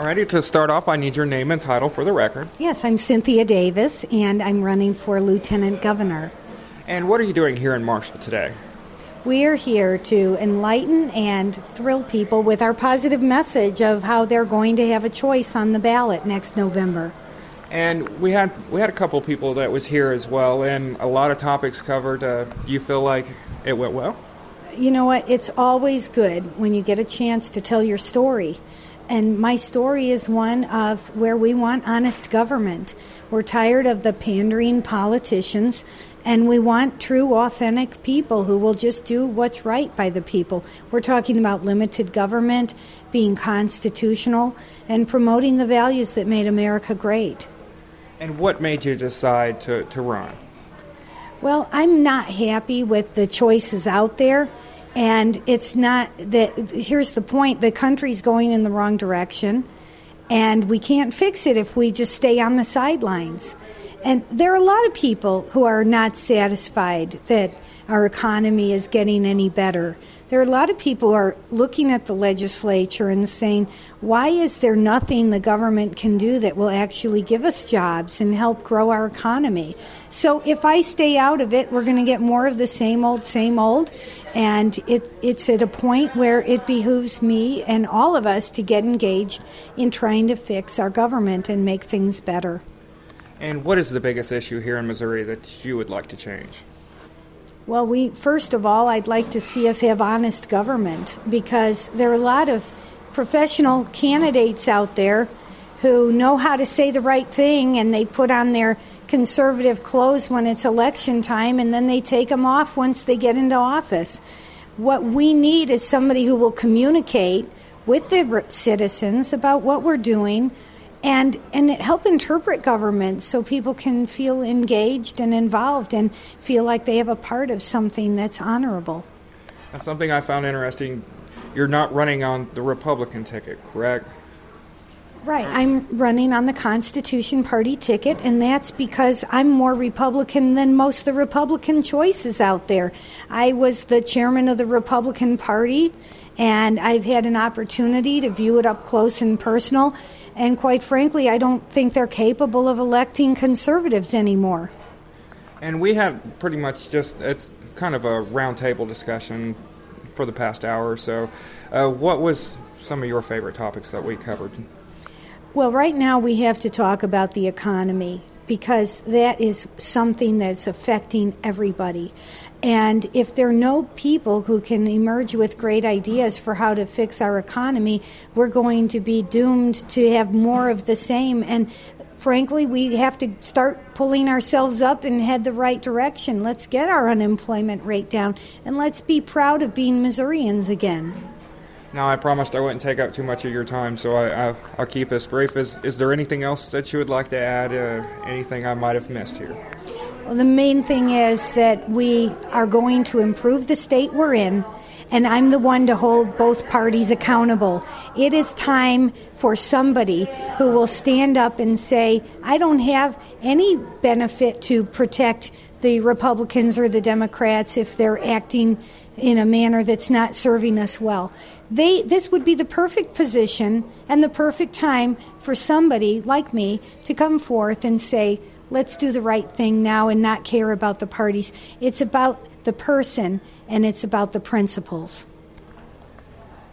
Alrighty, to start off, I need your name and title for the record. Yes, I'm Cynthia Davis, and I'm running for Lieutenant Governor. And what are you doing here in Marshall today? We are here to enlighten and thrill people with our positive message of how they're going to have a choice on the ballot next November. And we had a couple people that was here as well, and a lot of topics covered. Do you feel like it went well? You know what? It's always good when you get a chance to tell your story. And my story is one of where we want honest government. We're tired of the pandering politicians, and we want true, authentic people who will just do what's right by the people. We're talking about limited government, being constitutional, and promoting the values that made America great. And what made you decide to run? Well, I'm not happy with the choices out there. And it's not that, here's the point, the country's going in the wrong direction, and we can't fix it if we just stay on the sidelines. And there are a lot of people who are not satisfied that our economy is getting any better. There are a lot of people who are looking at the legislature and saying, why is there nothing the government can do that will actually give us jobs and help grow our economy? So if I stay out of it, we're going to get more of the same old, and it's at a point where it behooves me and all of us to get engaged in trying to fix our government and make things better. And what is the biggest issue here in Missouri that you would like to change? Well, first of all, I'd like to see us have honest government, because there are a lot of professional candidates out there who know how to say the right thing, and they put on their conservative clothes when it's election time, and then they take them off once they get into office. What we need is somebody who will communicate with the citizens about what we're doing, and help interpret government so people can feel engaged and involved and feel like they have a part of something that's honorable. That's something I found interesting. You're not running on the Republican ticket, correct? Right. I'm running on the Constitution Party ticket, and that's because I'm more Republican than most of the Republican choices out there. I was the chairman of the Republican Party, and I've had an opportunity to view it up close and personal. And quite frankly, I don't think they're capable of electing conservatives anymore. And we have pretty much it's kind of a roundtable discussion for the past hour or so. What was some of your favorite topics that we covered? Well, right now we have to talk about the economy, because that is something that's affecting everybody. And if there are no people who can emerge with great ideas for how to fix our economy, we're going to be doomed to have more of the same. And frankly, we have to start pulling ourselves up and head the right direction. Let's get our unemployment rate down, and let's be proud of being Missourians again. Now, I promised I wouldn't take up too much of your time, so I'll keep this brief. Is there anything else that you would like to add, anything I might have missed here? Well, the main thing is that we are going to improve the state we're in, and I'm the one to hold both parties accountable. It is time for somebody who will stand up and say, I don't have any benefit to protect the Republicans or the Democrats if they're acting in a manner that's not serving us well. This would be the perfect position and the perfect time for somebody like me to come forth and say, let's do the right thing now and not care about the parties. It's about the person, and it's about the principles.